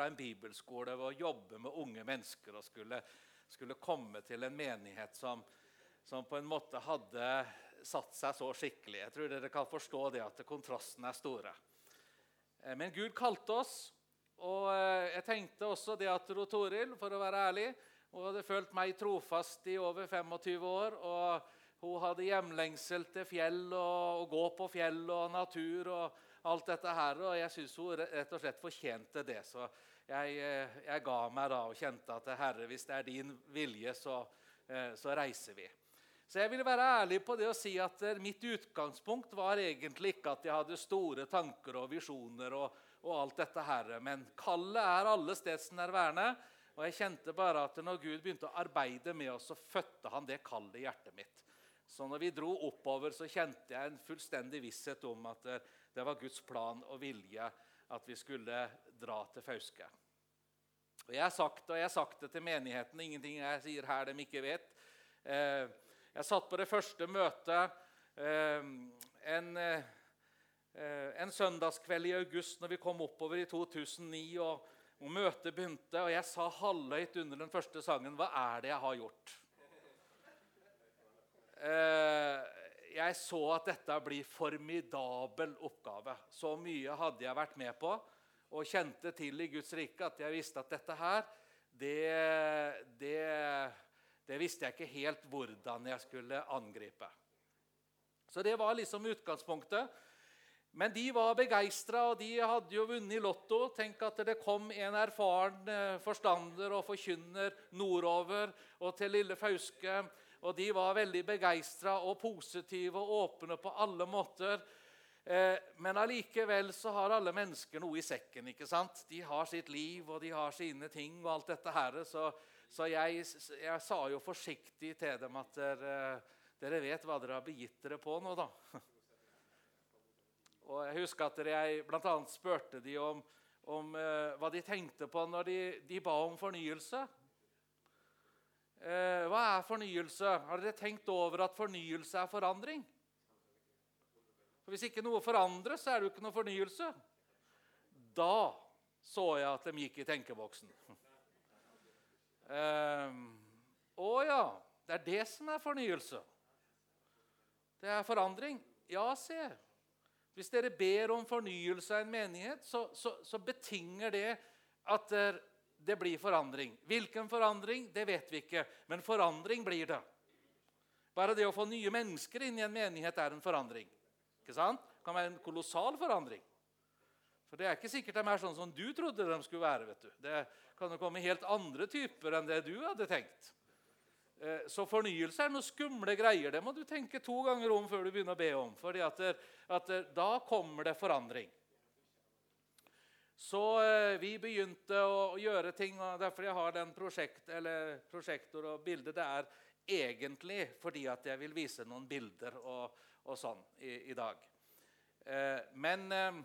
en bibelskole ved å jobbe med unge mennesker og skulle komme til en menighet som på en måte hadde satt seg så skikkelig. Jeg tror dere kan forstå det at kontrastene store. Men Gud kalte oss, og jeg tenkte også det at Toril, for å være ærlig, hun hadde følt meg trofast i over 25 år, og hun hadde hjemlengsel til fjell og gå på fjell og natur og alt dette her, og jeg synes hun rett og slett fortjente det. Så jeg ga meg da og kjente at Herre, hvis det din vilje, så reiser vi. Så jeg vil være ærlig på det å si at mitt utgangspunkt var egentlig ikke at jeg hadde store tanker og visjoner og alt dette her, men kallet alle stedsnærværende, og jeg kjente bare at når Gud begynte å arbeide med oss, så fødte han det kallet i hjertet mitt. Så når vi dro oppover, så kjente jeg en fullstendig visshet om at det var Guds plan og vilje at vi skulle dra til Fauske. Og jeg har sagt det til menigheten, ingenting jeg sier her de ikke vet. Jeg satt på det første møtet en søndagskveld i august når vi kom oppover i 2009, og møtet begynte, og jeg sa halvhøyt under den første sangen, hva det jeg har gjort? Jeg så at dette blir formidabel oppgave. Så mye hadde jeg vært med på, og kjente til i Guds rike at jeg visste at dette her, det visste jeg ikke helt hvordan jeg skulle angripe. Så det var liksom utgangspunktet. Men de var begeistret, og de hadde jo vunnet i lotto. Tenk at det kom en erfaren forstander og forkynner nordover og til Lille Fauske, og de var veldig begeistret og positive og åpne på alle måter. Men allikevel så har alle mennesker noe i sekken, ikke sant? De har sitt liv, og de har sine ting og alt dette her, så jeg sa jo forsiktig til dem at dere vet hva dere har begitt dere på nå da. Og jeg husker at jeg blant annet spurte de om hva de tenkte på når de ba om fornyelse. Hva fornyelse? Har dere tenkt over at fornyelse forandring? For hvis ikke noe forandres, så det jo ikke noe fornyelse. Da så jeg at de gikk i tenkeboksen. Ja, det det som fornyelse. Det forandring. Ja, se. Hvis dere ber om fornyelse av en menighet, så betinger det at det blir forandring. Hvilken forandring, det vet vi ikke, men forandring blir det. Bare det å få nye mennesker inn i en menighet en forandring. Ikke sant? Det kan være en kolossal forandring. For det ikke sikkert de sånn som du trodde de skulle være, vet du. Det kan jo komme helt andre typer enn det du hadde tenkt. Så fornyelse noe skumle greier, det må du tenke 2 ganger om før du begynner å be om, fordi at da kommer det forandring. Så vi begynte å gjøre ting, og derfor jeg har den prosjektor og bildet, det egentlig fordi at jeg vil vise noen bilder og sånn i dag. Men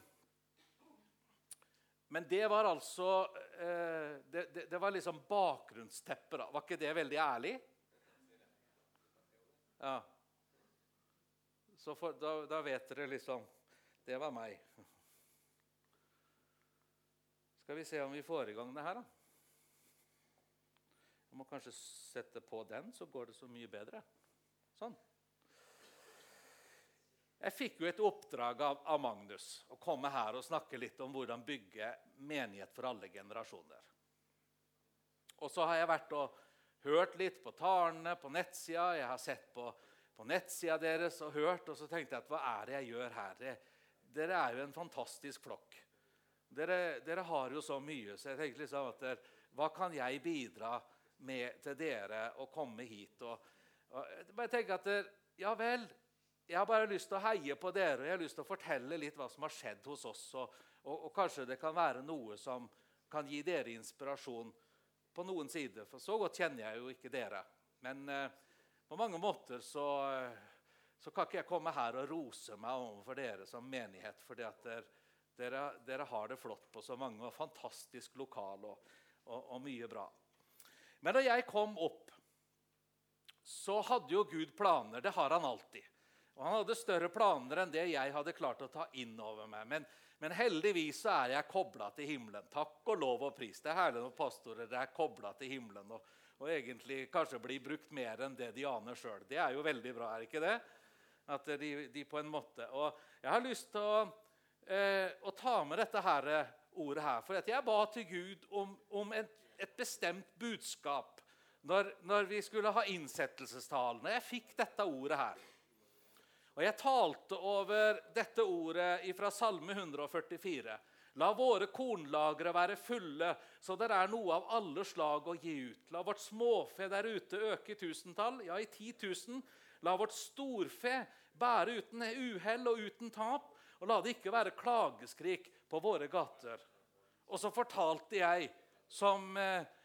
det var altså, det var liksom bakgrunnsteppet da. Var ikke det veldig ærlig? Ja. Så da vet dere liksom, det var meg. Skal vi se om vi får i gang det her da. Jeg må kanskje sette på den, så går det så mye bedre. Sånn. Jeg fikk jo et oppdrag av Magnus å komme her og snakke litt om hvordan bygge menighet for alle generasjoner. Og så har jeg vært og hørt litt på talene, på nettsida, jeg har sett på nettsida deres og hørt, og så tenkte jeg at hva det jeg gjør her? Dere jo en fantastisk flokk. Dere har jo så mye, så jeg tenkte liksom at hva kan jeg bidra med til dere å komme hit? Og jeg tenker at ja vel, jeg har bare lyst til å heie på dere, og jeg har lyst til å fortelle litt hva som har skjedd hos oss, og kanskje det kan være noe som kan gi dere inspirasjon på noen sider, for så godt kjenner jeg jo ikke dere. Men på mange måter så kan ikke jeg komme her og rose meg overfor dere som menighet, fordi at dere har det flott på så mange, og fantastisk lokal og mye bra. Men da jeg kom opp, så hadde jo Gud planer, det har han alltid. Og han hadde større planer enn det jeg hadde klart å ta inn over meg. Men heldigvis så jeg koblet til himmelen. Takk og lov og pris. Det herlig når pastorer koblet til himmelen, og egentlig kanskje blir brukt mer enn det de aner selv. Det jo veldig bra, ikke det? At de på en måte. Og jeg har lyst til å ta med dette her ordet her, for at jeg ba til Gud om et bestemt budskap når vi skulle ha innsettelsestalen. Og jeg fikk dette ordet her. Og jeg talte over dette ordet fra Salme 144. La våre kornlagre være fulle, så det noe av alle slag å gi ut. La vårt småfe der ute øke i 1000-tall, ja i 10 000. La vårt storfe bære uten uhell og uten tap, og la det ikke være klageskrik på våre gater. Og så fortalte jeg, som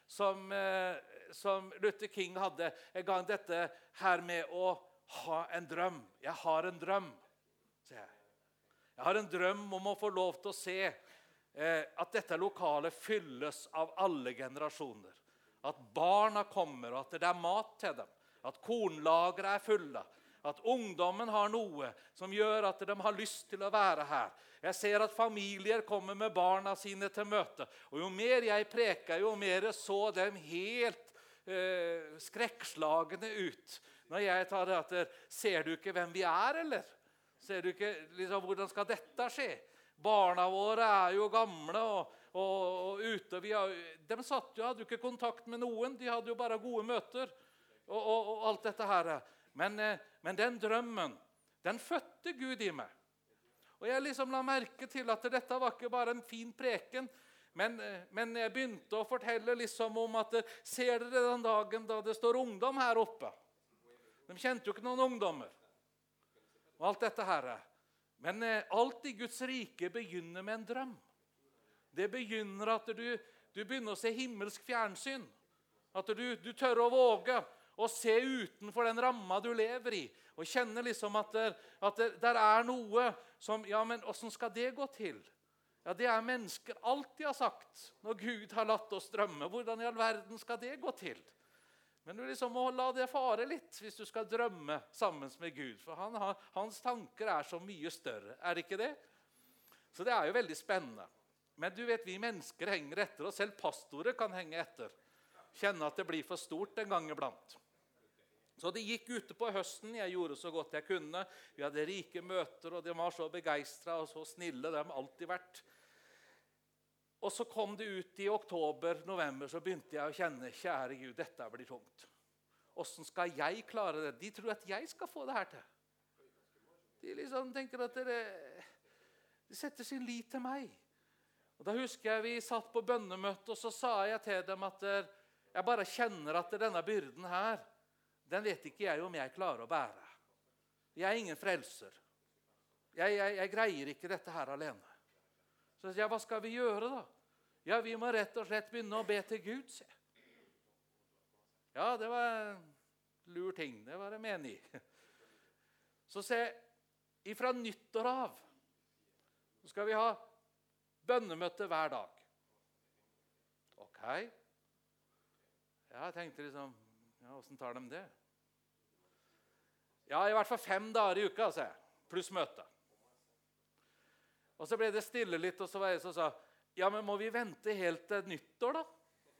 Luther King hadde en gang, dette her med å ha en drøm. Jeg har en drøm, sier jeg. Jeg har en drøm om å få lov til å se at dette lokalet fylles av alle generasjoner. At barna kommer, og at det mat til dem. At kornlageret fulle. At ungdommen har noe som gjør at de har lyst til å være her. Jeg ser at familier kommer med barna sine til møte. Og jo mer jeg preker, jo mer så dem helt skrekkslagende ut. Når jeg tar det at, ser du ikke hvem vi eller? Ser du ikke, liksom, hvordan skal dette skje? Barna våre jo gamle og ute. De hadde jo ikke kontakt med noen. De hadde jo bare gode møter og alt dette her. Men den drømmen, den fødte Gud i meg. Og jeg liksom la merke til at dette var ikke bare en fin preken, men jeg begynte å fortelle liksom om at ser dere den dagen da det står ungdom her oppe? De kjente jo ikke noen ungdommer. Og alt dette her. Men alt i Guds rike begynner med en drøm. Det begynner at du begynner å se himmelsk fjernsyn. At du tør å våge å se utenfor den ramma du lever i. Og kjenne liksom at der noe som, ja, men hvordan skal det gå til? Ja, det mennesker alltid har sagt når Gud har latt oss drømme. Hvordan i all verden skal det gå til? Men du liksom må la det fare litt hvis du skal drømme sammen med Gud. For hans tanker så mye større. Det ikke det? Så det jo veldig spennende. Men du vet, vi mennesker henger etter, og selv pastorer kan henge etter. Kjenne at det blir for stort en gang iblant. Så det gikk ute på høsten. Jeg gjorde så godt jeg kunne. Vi hadde rike møter, og de var så begeistret og så snille. De har alltid vært. Og så kom det ut i oktober, november, så begynte jeg å kjenne, kjære Gud, dette blir tungt. Hvordan skal jeg klare det? De tror at jeg skal få det her til. De liksom tenker at de setter sin lit til meg. Og da husker jeg vi satt på bønnemøte, og så sa jeg til dem at jeg bare kjenner at denne byrden her, den vet ikke jeg om jeg klarer å bære. Jeg ingen frelser. Jeg greier ikke dette her alene. Så jeg, hva skal vi gjøre da? Ja, vi må rett og slett begynne å be til Gud, se. Ja, det var en lur ting, det var jeg menig i. Så se, ifra nyttår av, så skal vi ha bønnemøte hver dag. Ok. Ja, jeg tenkte liksom, ja, hvordan tar de det? Ja, i hvert fall 5 dager i uka, se, pluss møte. Og så ble det stille litt, og så var jeg som sa, ja, men må vi vente helt til nyttår da?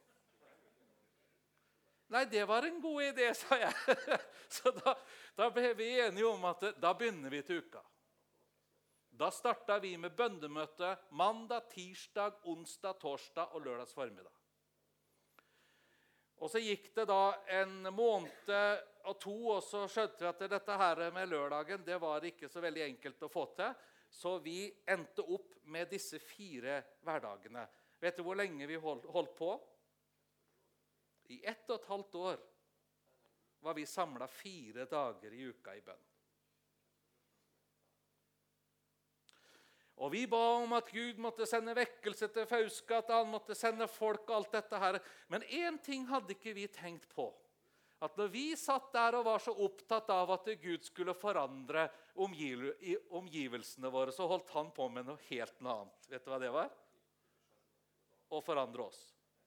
Nei, det var en god idé, sa jeg. Så da ble vi enige om at da begynner vi til uka. Da startet vi med bønnemøte mandag, tirsdag, onsdag, torsdag og lørdags formiddag. Og så gikk det da en måned og 2, og så skjønte vi at dette her med lørdagen, det var ikke så veldig enkelt å få til. Så vi endte opp med disse 4 hverdagene. Vet du hvor lenge vi holdt på? I 1,5 år var vi samlet 4 dager i uka i bønn. Og vi ba om at Gud måtte sende vekkelse til Fauske, at han måtte sende folk og alt dette her. Men en ting hadde ikke vi tenkt på. At når vi satt der og var så opptatt av at Gud skulle forandre omgivelsene våre, så holdt han på med noe helt annet. Vet du hva det var? Å forandre oss.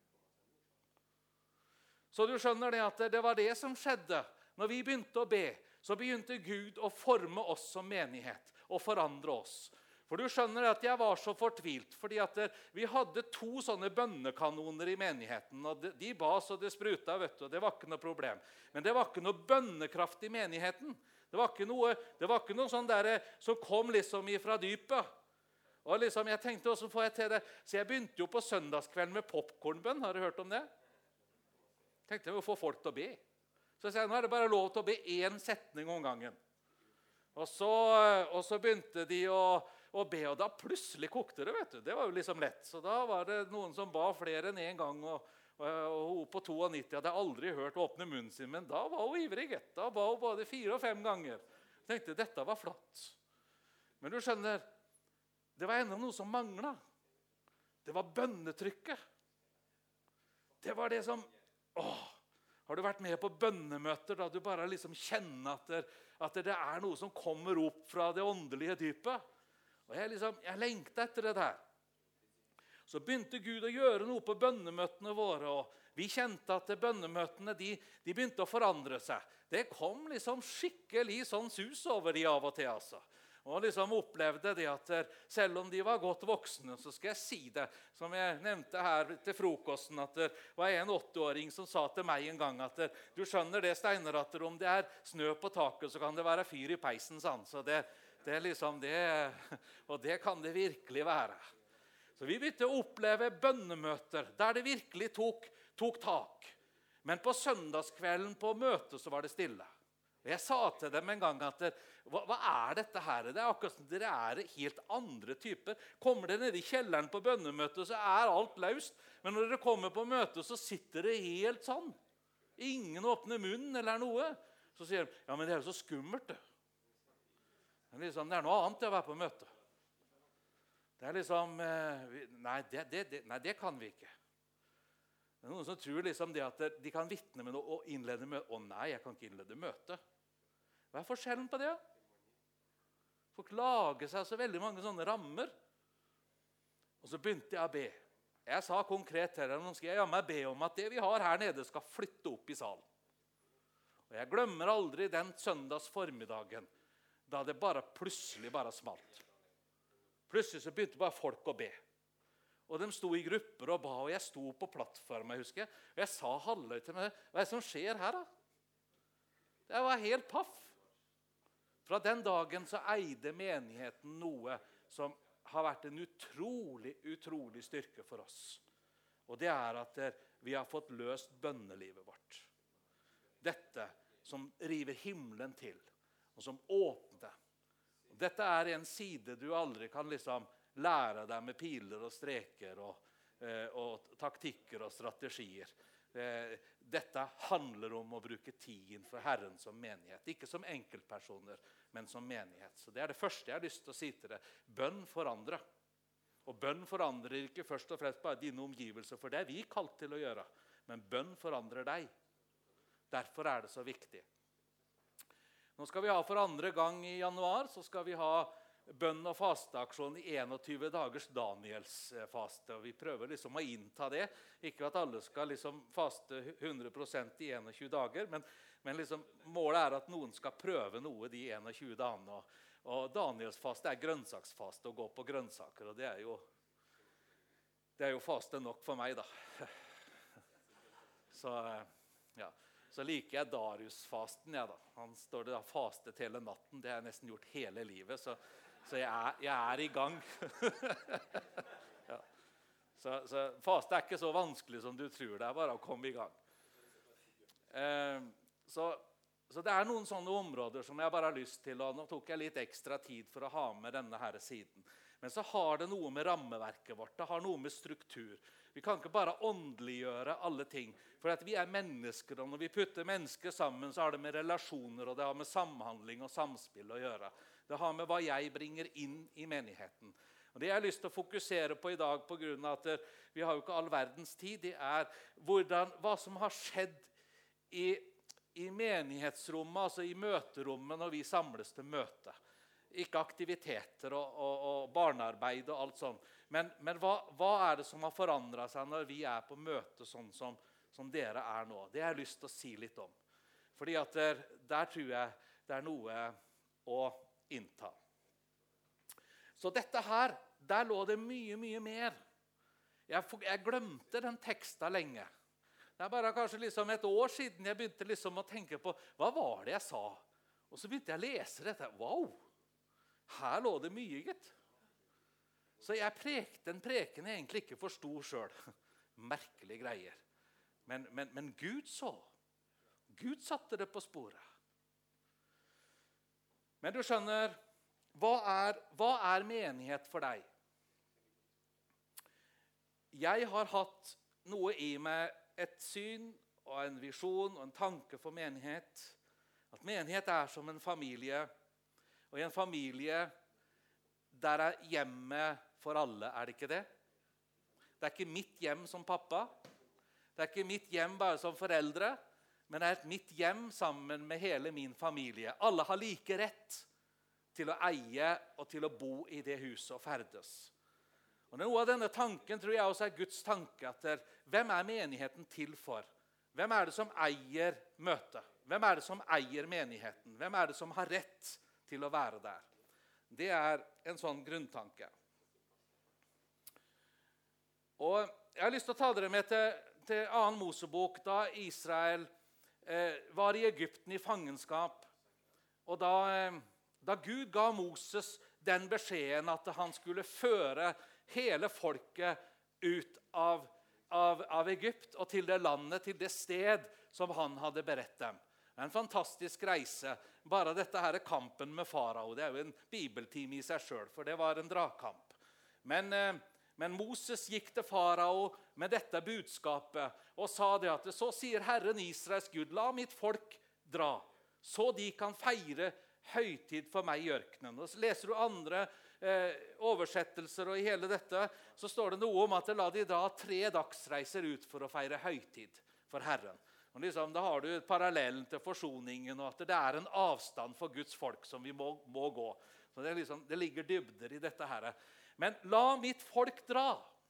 Så du skjønner det at det var det som skjedde. Når vi begynte å be, så begynte Gud å forme oss som menighet og forandre oss. For du skjønner at jeg var så fortvilt, fordi at vi hadde 2 sånne bønnekanoner i menigheten, og de bas og det spruta, vet du, og det var ikke noe problem. Men det var ikke noe bønnekraft i menigheten. Det var ikke noe sånn der som kom liksom ifra dypet. Og liksom, jeg tenkte, hvordan får jeg til det? Så jeg begynte jo på søndagskvelden med popcornbønn. Har du hørt om det? Tenkte jeg å få folk til å be. Så jeg sa, nå er det bare lov til å be 1 setning om gangen. Og så begynte de å be, og da plutselig kokte det, vet du. Det var jo liksom lett. Så da var det noen som ba flere enn 1 gang, og hun på 92 hadde aldri hørt åpne munnen sin, men da var hun ivrig. Da ba hun både 4 og 5 ganger. Jeg tenkte, dette var flott. Men du skjønner, det var enda noe som manglet. Det var bønnetrykket. Det var det som, har du vært med på bønnemøter da du bare liksom kjenner at det er noe som kommer opp fra det åndelige dypet? Og jeg lengtet etter det der. Så begynte Gud å gjøre noe på bønnemøtene våre, og vi kjente at bønnemøtene de begynte å forandre seg. Det kom liksom skikkelig sånn sus over de av og til, altså. Og liksom opplevde det at selv om de var godt voksne, så skal jeg si det, som jeg nevnte her til frokosten, at det var en 80-åring som sa til meg en gang at du skjønner det, Steinar, at om det er snø på taket, så kan det være fyr i peisen, sann. Så det er liksom det, og det kan det virkelig være. Så vi begynte å oppleve bønnemøter der det virkelig tok tak. Men på søndagskvelden på møtet så var det stille. Og jeg sa til dem en gang at hva er dette her? Det er akkurat som dere er helt andre typer. Kommer dere ned i kjelleren på bønnemøtet, så er alt løst. Men når dere kommer på møtet, så sitter det helt sånn. Ingen åpner munnen eller noe. Så sier de, ja, men det er jo så skummelt det. Det er noe annet å være på møte. Det er liksom, nei, det kan vi ikke. Det er noen som tror liksom det at de kan vitne med noe og innlede møte. Nei, jeg kan ikke innlede møte. Hva er forskjellen på det? Folk lager seg så veldig mange sånne rammer. Og så begynte jeg å be. Jeg sa konkret til dem, nå skal jeg jammen be om at det vi har her nede skal flytte opp i salen. Og jeg glemmer aldri den søndags formiddagen, da det plutselig smalt. Plutselig så begynte bare folk å be. Og de sto i grupper og ba, og jeg sto på plattformen, husker jeg. Og jeg sa halvøy til meg, hva er det som skjer her da? Det var helt paff. Fra den dagen så eide menigheten noe som har vært en utrolig styrke for oss. Og det er at vi har fått løst bønnelivet vårt. Dette som river himmelen til, og som åpner. Dette er en side du aldri kan liksom lære deg med piler og streker og taktikker og strategier. Dette handler om å bruke tiden for Herren som menighet. Ikke som enkeltpersoner, men som menighet. Så det er det første jeg har lyst til å si til deg. Bønn for andre. Og bønn forandrer ikke først og fremst bare dine omgivelser, for det er vi kalt til å gjøre. Men bønn forandrer deg. Derfor er det så viktig. Nå skal vi ha for andre gang i januar, så skal vi ha bønn- og fasteaksjon i 21 dagers Daniels-faste. Og vi prøver liksom å innta det. Ikke at alle skal liksom faste 100% i 21 dager, men liksom målet er at noen skal prøve noe de 21 dagene. Og Daniels-faste er grønnsaksfaste, å gå på grønnsaker, og det er jo faste nok for meg da. Så liker jeg Darius-fasten, ja da. Han står det da fastet hele natten. Det har jeg nesten gjort hele livet, så jeg er i gang. Ja. Så faste er ikke så vanskelig som du tror. Det er bare å komme i gang. Så det er noen sånne områder som jeg bare har lyst til, og nå tok jeg litt ekstra tid for å ha med denne her siden. Men så har det noe med rammeverket vårt, det har noe med struktur. Vi kan ikke bare åndeliggjøre alle ting, for at vi er mennesker, og når vi putter mennesker sammen, så har det med relasjoner, og det har med samhandling og samspill å gjøre. Det har med hva jeg bringer inn i menigheten. Og det jeg har lyst til å fokusere på i dag, på grunn av at vi har jo ikke all verdens tid, det er hva som har skjedd i menighetsrommet, altså i møterommet når vi samles til møte. Ikke aktiviteter og barnearbeid og alt sånt. Men hva er det som har forandret seg når vi er på møte sånn som dere er nå? Det har jeg lyst til å si litt om. Fordi at der tror jeg det er noe å innta. Så dette her, der lå det mye, mye mer. Jeg glemte den teksten lenge. Det bare kanskje liksom et år siden jeg begynte liksom å tenke på, hva var det jeg sa? Og så begynte jeg å lese dette. Wow, her lå det mye, gitt. Så jeg prekte en preken jeg egentlig ikke forstod selv. Merkelige greier. Men Gud så. Gud satte det på sporet. Men du skjønner, hva er menighet for deg? Jeg har hatt noe i meg, et syn og en visjon og en tanke for menighet. At menighet er som en familie. Og i en familie, der er hjemmet for alle, er det ikke det? Det er ikke mitt hjem som pappa. Det er ikke mitt hjem bare som foreldre. Men det er mitt hjem sammen med hele min familie. Alle har like rett til å eie og til å bo i det huset og ferdes. Og noe av denne tanken tror jeg også er Guds tanke. At hvem er menigheten til for? Hvem er det som eier møtet? Hvem er det som eier menigheten? Hvem er det som har rett til å være der? Det er en sånn grunntanke. Og jeg har lyst til å ta dere med til 2. Mosebok, da Israel var i Egypten i fangenskap. Og da Gud ga Moses den beskjeden at han skulle føre hele folket ut av Egypt og til det landet, til det sted som han hadde beredt dem. Det er en fantastisk reise. Bare dette her er kampen med farao. Det er jo en bibeltime i seg selv, for det var en dragkamp. Men Moses gikk til farao med dette budskapet og sa det at så sier Herren Israels Gud, la mitt folk dra, så de kan feire høytid for meg i ørkenen. Og så leser du andre oversettelser, og i hele dette så står det noe om at la de dra 3 dagsreiser ut for å feire høytid for Herren. Og liksom, da har du parallellen til forsoningen, og at det er en avstand for Guds folk som vi må gå. Så det ligger dybder i dette her. Men la mitt folk dra.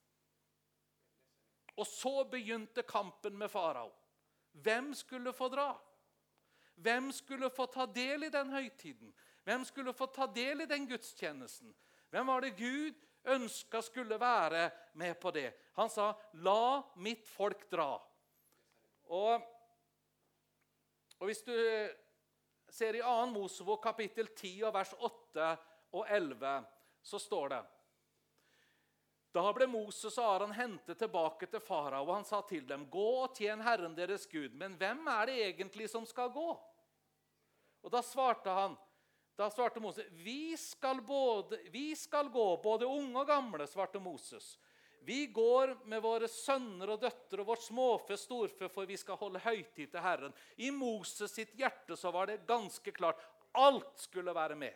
Og så begynte kampen med farao. Hvem skulle få dra? Hvem skulle få ta del i den høytiden? Hvem skulle få ta del i den gudstjenesten? Hvem var det Gud ønsket skulle være med på det? Han sa, la mitt folk dra. Og hvis du ser i 2. Mosebok kapittel 10 og vers 8 og 11, så står det, da ble Moses og Aron hentet tilbake til farao, og han sa til dem, gå og tjen Herren deres Gud, men hvem er det egentlig som skal gå? Og da svarte Moses, vi skal gå, både unge og gamle, svarte Moses. Vi går med våre sønner og døtre og vårt småfe, storfe, for vi skal holde høytid til Herren. I Moses sitt hjerte så var det ganske klart, alt skulle være med.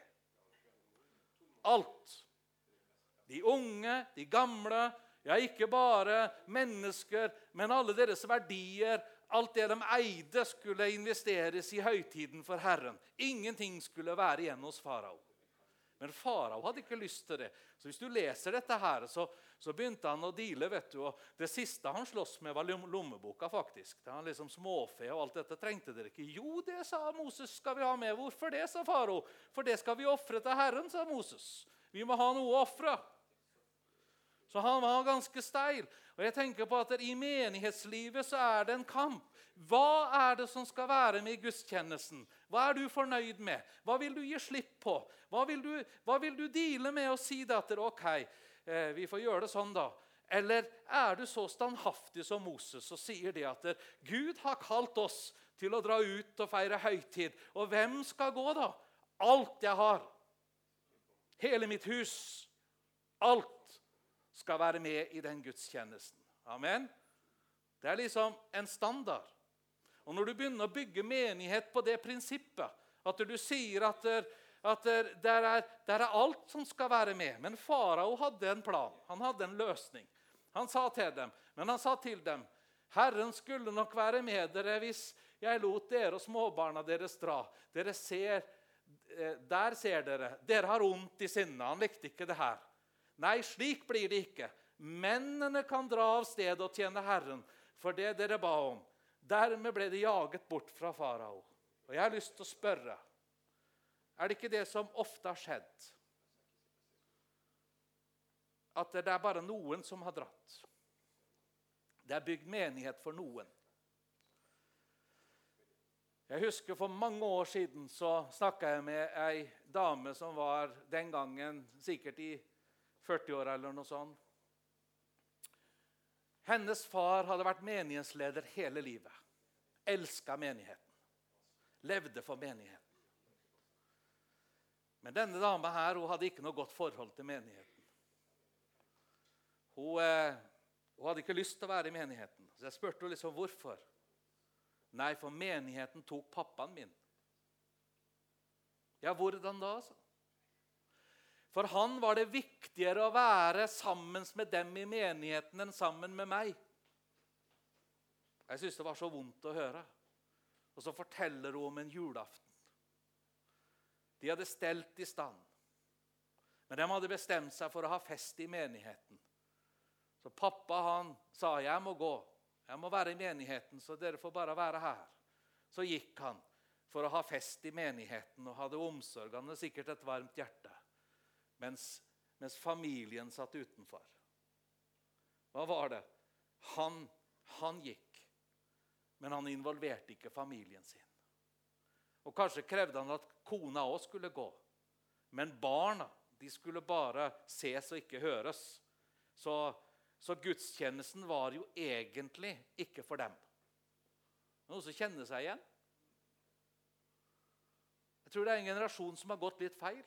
Alt. De unge, de gamle, ja, ikke bare mennesker, men alle deres verdier, alt det de eide skulle investeres i høytiden for Herren. Ingenting skulle være igjen hos farao. Men farao hadde ikke lyst til det. Så hvis du leser dette her, så begynte han å deale, vet du. Og det siste han slåss med var lommeboka, faktisk. Det var liksom småfe og alt dette trengte dere ikke. Jo, det sa Moses skal vi ha med. Hvorfor det, sa farao? For det skal vi offre til Herren, sa Moses. Vi må ha noe å offre. Så han var ganske steil. Og jeg tenker på at i menighetslivet så er det en kamp. Hva er det som skal være med i gudstjenesten? Hva er du fornøyd med? Hva vil du gi slipp på? Hva vil du deale med og si at ok, vi får gjøre det sånn da? Eller er du så standhaftig som Moses og sier det at Gud har kalt oss til å dra ut og feire høytid. Og hvem skal gå da? Alt jeg har. Hele mitt hus. Alt skal være med i den gudstjenesten. Amen. Det er liksom en standard. Og når du begynner å bygge menighet på det prinsippet, at du sier at der er alt som skal være med. Men farao hadde en plan. Han hadde en løsning. Han sa til dem, Herren skulle nok være med dere hvis jeg lot dere og småbarna deres dra. Der ser dere. Dere har ondt i sinnet. Han likte ikke det her. Nei, slik blir det ikke. Mennene kan dra av sted og tjene Herren for det dere ba om. Dermed ble de jaget bort fra farao. Og jeg har lyst til å spørre, er det ikke det som ofte har skjedd? at det er bare noen som har dratt. Det er bygd menighet for noen. Jeg husker for mange år siden så snakket jeg med en dame som var den gangen sikkert i 40 år eller noe sånt. Hennes far hadde vært menighetsleder hele livet. Elsket menigheten. Levde for menigheten. Men denne dama her, hun hadde ikke noe godt forhold til menigheten. Hun hadde ikke lyst til å være i menigheten. Så jeg spurte henne liksom hvorfor. Nei, for menigheten tok pappaen min. Ja, hvordan da, altså? For han var det viktigere å være sammen med dem i menigheten enn sammen med meg. Jeg synes det var så vondt å høre. Og så forteller hun om en julaften. De hadde stelt i stand. Men de hadde bestemt seg for å ha fest i menigheten. Så pappa han sa, jeg må gå. Jeg må være i menigheten, så dere får bare være her. Så gikk han for å ha fest i menigheten og hadde omsorg. Han hadde sikkert et varmt hjerte. Mens familien satt utenfor. Hva var det? Han gikk, men han involverte ikke familien sin. Og kanskje krevde han at kona også skulle gå. Men barna, de skulle bare ses og ikke høres. Så gudstjenesten var jo egentlig ikke for dem. Noen som kjenner seg igjen? Jeg tror det er en generasjon som har gått litt feil.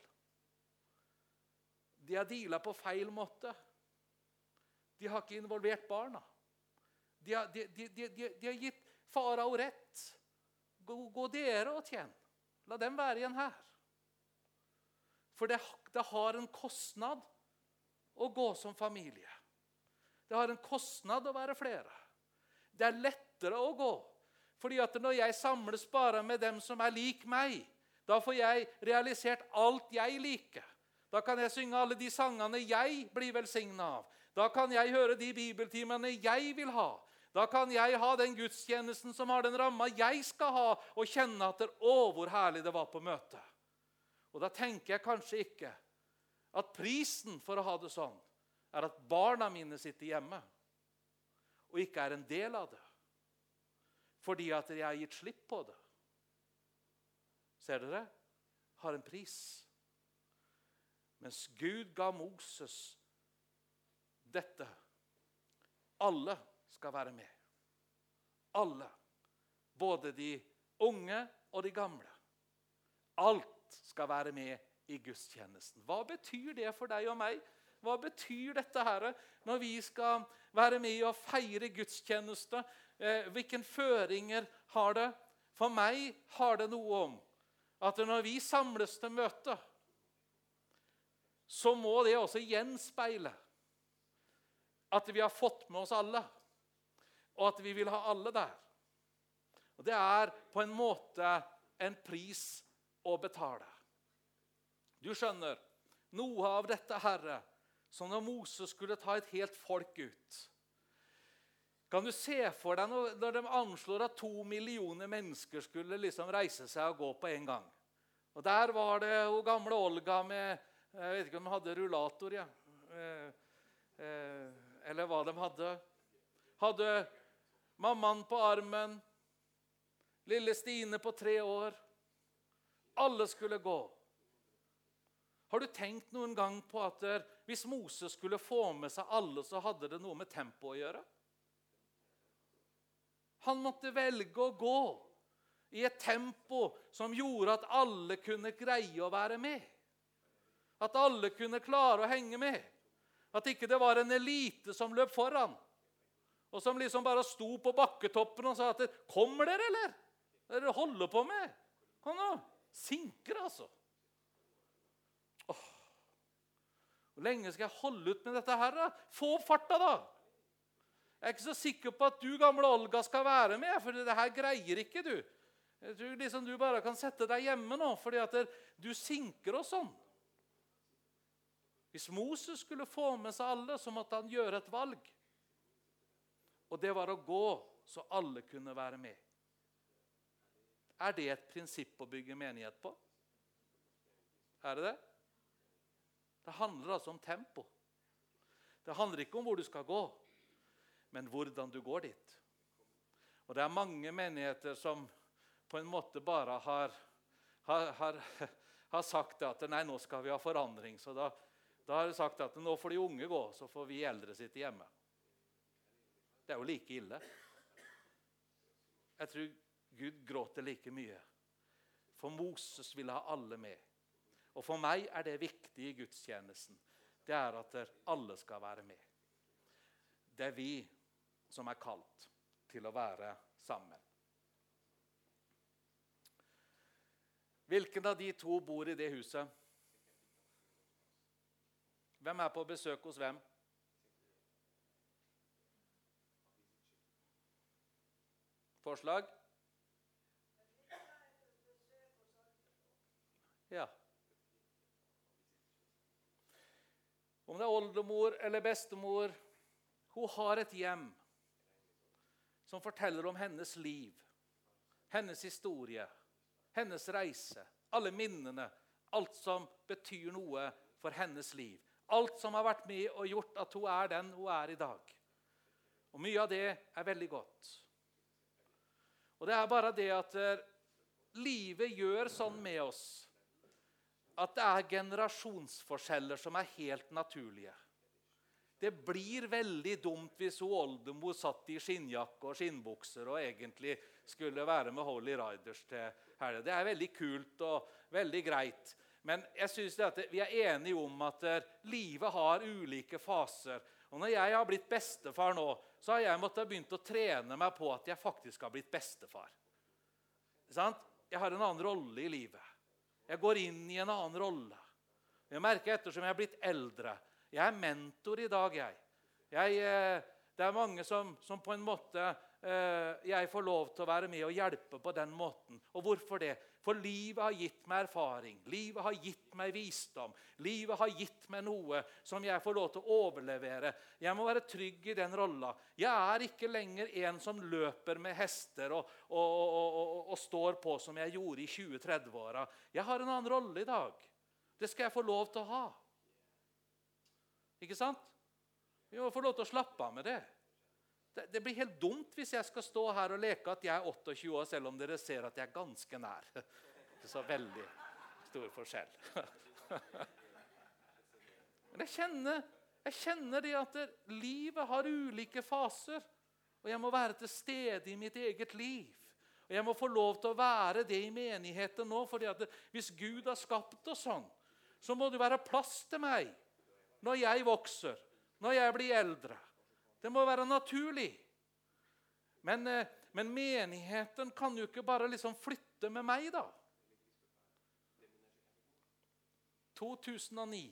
De har dealet på feil måte. De har ikke involvert barna. De har gitt farao rett. Gå dere og tjen. La dem være igjen her. For det har en kostnad å gå som familie. Det har en kostnad å være flere. Det er lettere å gå. Fordi at når jeg samles bare med dem som er lik meg, da får jeg realisert alt jeg liker. Da kan jeg synge alle de sangene jeg blir velsignet av. Da kan jeg høre de bibeltimene jeg vil ha. Da kan jeg ha den gudstjenesten som har den ramma jeg skal ha, og kjenne at hvor herlig det var på møtet. Og da tenker jeg kanskje ikke at prisen for å ha det sånn, er at barna mine sitter hjemme, og ikke er en del av det. Fordi at jeg har gitt slipp på det. Ser dere? Har en pris. Mens Gud ga Moses dette. Alle skal være med. Alle. Både de unge og de gamle. Alt skal være med i gudstjenesten. Hva betyr det for deg og meg? Hva betyr dette her når vi skal være med og feire gudstjeneste? Hvilke føringer har det? For meg har det noe om at når vi samles til møte, så må det også gjenspeile at vi har fått med oss alle, og at vi vil ha alle der. Og det er på en måte en pris å betale. Du skjønner, noe av dette herre, som når Moses skulle ta et helt folk ut. Kan du se for deg når de anslår at 2 millioner mennesker skulle liksom reise seg og gå på en gang. Og der var det hun gamle Olga med, jeg vet ikke om de hadde rullator, ja. Eller hva de hadde. Hadde mammaen på armen, lille Stine på 3 år. Alle skulle gå. Har du tenkt noen gang på at hvis Moses skulle få med seg alle, så hadde det noe med tempo å gjøre? Han måtte velge å gå i et tempo som gjorde at alle kunne greie å være med. At alle kunne klare å henge med. At ikke det var en elite som løp foran, og som liksom bare sto på bakketoppen og sa at kommer dere, eller? Dere holder på med? Kom nå, sinker altså. Hvor lenge skal jeg holde ut med dette her da? Få opp farta da! Jeg er ikke så sikker på at du, gamle Olga, skal være med, for det her greier ikke du. Jeg tror liksom du bare kan sette deg hjemme nå, fordi at du sinker og sånn. Hvis Moses skulle få med seg alle, så måtte han gjøre et valg. Og det var å gå, så alle kunne være med. Er det et prinsipp å bygge menighet på? Er det det? Det handler altså om tempo. Det handler ikke om hvor du skal gå, men hvordan du går dit. Og det mange menigheter som på en måte bare har sagt at nei, nå skal vi ha forandring. Så da har de sagt at nå får de unge gå, så får vi eldre sitte hjemme. Det jo like ille. Jeg tror Gud gråter like mye. For Moses ville ha alle med. Og for meg det viktig i gudstjenesten. Det at alle skal være med. Det vi som kalt til å være sammen. Hvilken av de to bor i det huset? Hvem på besøk hos hvem? Forslag? Ja. Om det oldemor eller bestemor, hun har et hjem som forteller om hennes liv, hennes historie, hennes reise, alle minnene, alt som betyr noe for hennes liv. Alt som har vært med og gjort at hun den hun i dag. Og mye av det veldig godt. Og det bare det at livet gjør sånn med oss, at det generasjonsforskjeller som helt naturlige. Det blir veldig dumt hvis hun oldemor satt i skinnjakke og skinnbukser og egentlig skulle være med Holy Riders til helgen. Det veldig kult og veldig greit. Men jeg synes at vi enige om at livet har ulike faser. Og når jeg har blitt bestefar nå, så har jeg måttet begynt å trene meg på at jeg faktisk har blitt bestefar. Jeg har en annen rolle i livet. Jeg går inn i en annen rolle. Jeg merker ettersom jeg har blitt eldre. Jeg mentor i dag, det mange som på en måte jeg får lov til å være med og hjelpe på den måten. Og hvorfor det? For livet har gitt meg erfaring. Livet har gitt meg visdom. Livet har gitt meg noe som jeg får lov til å overlevere. Jeg må være trygg i den rollen. Jeg ikke lenger en som løper med hester og står på som jeg gjorde i 20-30-åra. Jeg har en annen rolle i dag. Det skal jeg få lov til å ha. Ikke sant? Jeg må få lov til å slappe av med det. Det blir helt dumt hvis jeg skal stå her og leke at jeg 28 år, selv om dere ser at jeg ganske nær. Det så veldig stor forskjell. Men jeg kjenner det at livet har ulike faser, og jeg må være til stede i mitt eget liv. Og jeg må få lov til å være det i menigheten nå, fordi at hvis Gud har skapt oss sånn, så må det være plass til meg når jeg vokser, når jeg blir eldre. Det må være naturlig. Men menigheten kan jo ikke bare liksom flytte med meg da. 2009.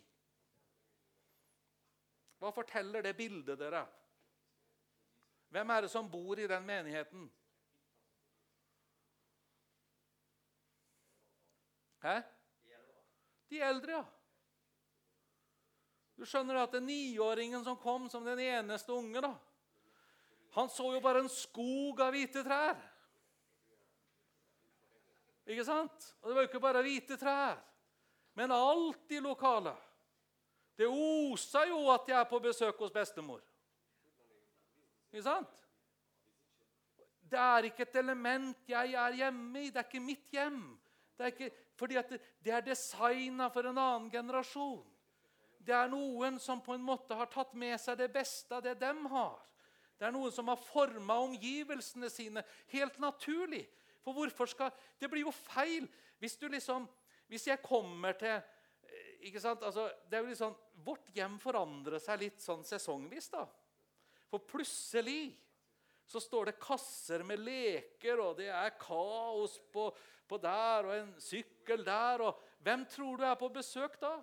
Hva forteller det bildet dere? Hvem det som bor i den menigheten? Hæ? De eldre, ja. Du skjønner at den 9-åringen som kom som den eneste unge da, han så jo bare en skog av hvite trær. Ikke sant? Og det var jo ikke bare hvite trær, men alt i lokalet. Det osa jo at jeg på besøk hos bestemor. Ikke sant? Det ikke et element jeg hjemme i, det ikke mitt hjem. Det ikke, fordi at det designet for en annen generasjon. Det noen som på en måte har tatt med seg det beste av det de har. Det noen som har formet omgivelsene sine helt naturlig. For hvorfor skal... Det blir jo feil hvis jeg kommer til... Ikke sant? Altså, det jo liksom... Vårt hjem forandrer seg litt sånn sesongvis da. For plutselig så står det kasser med leker, og det kaos på der, og en sykkel der. Og hvem tror du på besøk da?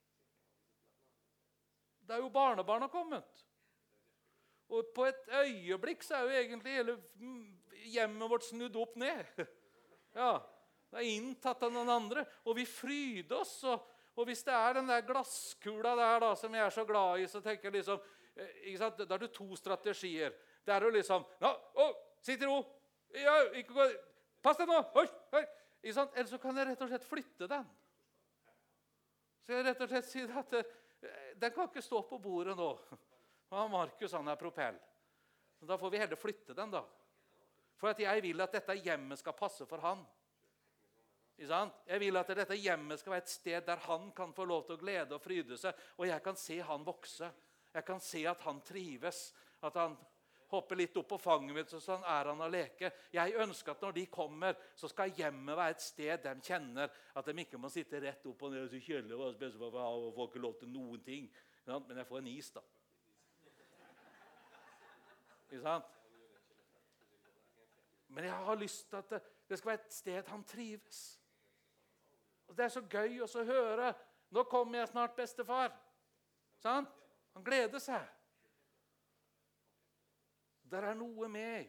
Det jo barnebarna kommet. Og på et øyeblikk så jo egentlig hele hjemmet vårt snudd opp ned. Ja, det inntatt av noen andre. Og vi fryder oss. Og hvis det den der glasskula der da, som jeg så glad i, så tenker jeg liksom, ikke sant? Da du to strategier. Det jo liksom, sitt i ro. Ja, ikke gå. Pass deg nå. Oi. Ikke sant? Eller så kan jeg rett og slett flytte den. Så jeg rett og slett sier at den kan ikke stå på bordet nå. Og Markus han er propell. Så da får vi heller flytte den da. For at jeg vil at dette hjemmet skal passe for han. Ikke sant? Jeg vil at dette hjemmet skal være et sted der han kan få lov til å glede og fryde seg, og jeg kan se han vokse. Jeg kan se at han trives, at han hopper litt opp på fanget mitt, så sånn er han å leke. Jeg ønsker at når de kommer, så skal hjemmet være et sted de kjenner at de ikke må sitte rett opp og ned og si kjøle og får ikke lov til noen ting. Men jeg får en is da. Ikke sant? Men jeg har lyst til at det skal være et sted han trives. Og det er så gøy å så høre. Nå kommer jeg snart, bestefar. Sant? Han gleder seg. Der er noe med